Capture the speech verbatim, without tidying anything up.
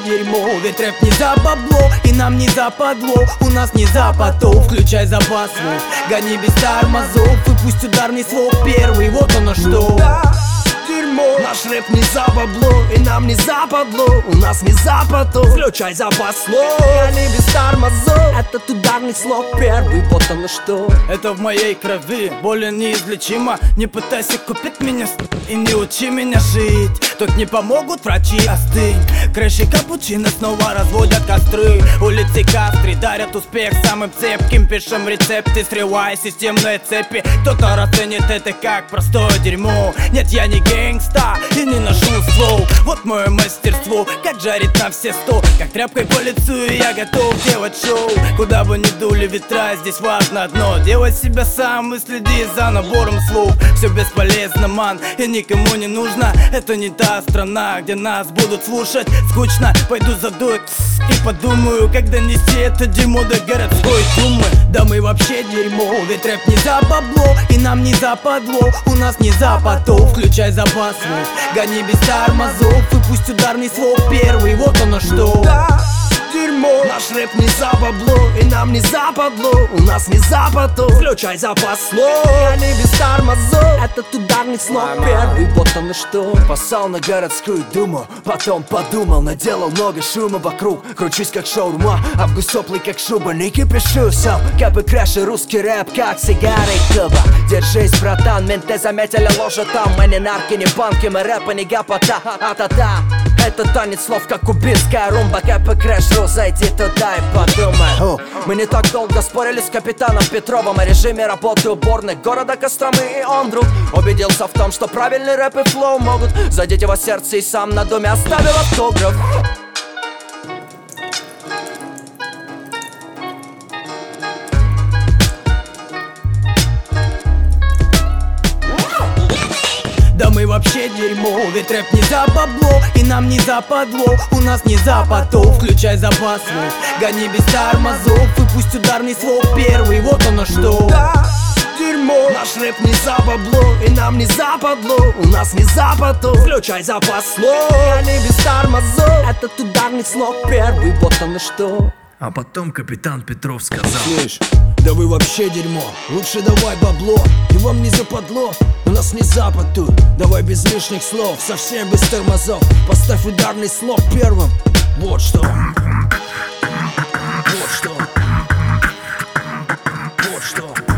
дерьмо. Ведь рэп не за бабло, и нам не западло. У нас не запотов, включай запас слов. Гони без тормозов, и пусть ударный слог первый. Вот оно что. Дерьмо. Наш рэп не за бабло, и нам не западло. У нас не запотов, включай запас слов. Гони без тормозов, этот ударный слог первый. Вот оно что. Это в моей крови, более неизлечимо. Не пытайся купить меня и не учи меня жить. Тут не помогут врачи, остынь. Крыши капучино снова разводят костры. Улицы Кастры дарят успех самым цепким. Пишем рецепты, срывая системные цепи. Кто-то расценит это как простое дерьмо. Нет, я не гангста и не ношу ствол. Вот мое мастерство, как жарить на все сто. Как тряпкой по лицу, и я готов делать шоу. Куда бы ни дули ветра, здесь важно одно: делай себя сам и следи за набором слов. Все бесполезно, ман, и никому не нужно. Это не та страна, где нас будут слушать. Скучно, пойду задую и подумаю, когда нести это дерьмо до городской думы. Да мы вообще дерьмо, ведь рэп не за бабло, и нам не западло. У нас не запотов, включай запас слов. Гони без тормозов, и пусть ударный слог первый. Вот оно что. Дерьмо. Наш рэп не за бабло, и нам не западло. У нас не запотов, включай запас слов. Гони без тормозов, этот ударный слог первый. Вот оно что. Поссал на городскую думу, потом подумал, наделал много шума вокруг. Кручусь как шаурма, август теплый как шуба. Не кипишу сам, капы краше, русский рэп как сигары Куба. Держись, братан, менты заметили ложа там. Мы не нарки, не банки, мы рэпа не гапота. А-та-та. Это танец слов, как кубинская румба. Кэп и крэш, зайди туда и подумай. О, мы не так долго спорили с капитаном Петровым о режиме работы уборных города Костромы. И он вдруг убедился в том, что правильный рэп и флоу могут задеть его сердце, и сам на доме оставил автограф. Да мы вообще дерьмо, ведь рэп не за бабло, и нам не западло. У нас не запотов, включай запас слов. Гони без тормозов, и пусть ударный слог первый. Вот оно что. Дерьмо. Наш рэп не за бабло, и нам не западло. У нас не запотов, включай запас слов. Гони без тормозов, этот ударный слог первый. Вот оно что. А потом капитан Петров сказал: слышь, да вы вообще дерьмо, лучше давай бабло. И вам не западло, у нас не запад тут. Давай без лишних слов, совсем без тормозов. Поставь ударный слог первым. Вот что. Вот что. Вот что.